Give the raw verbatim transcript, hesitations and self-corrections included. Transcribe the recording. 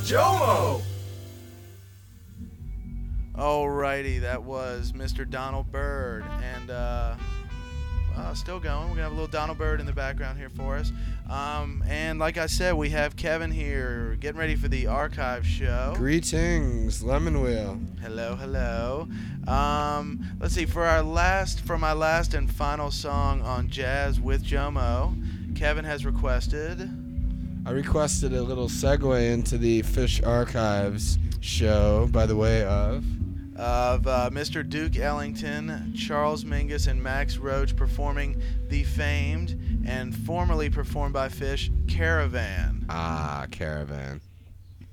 Jomo! Alrighty, that was Mister Donald Byrd, and uh, uh, still going. We're gonna have a little Donald Byrd in the background here for us. Um, and like I said, we have Kevin here, getting ready for the archive show. Greetings, Lemon Wheel. Hello, hello. Um, let's see. For our last, for my last and final song on Jazz with Jomo, Kevin has requested. I requested a little segue into the Fish Archives show by the way of. Of uh, Mister Duke Ellington, Charles Mingus, and Max Roach performing the famed and formerly performed by Fish, Caravan. Ah, Caravan.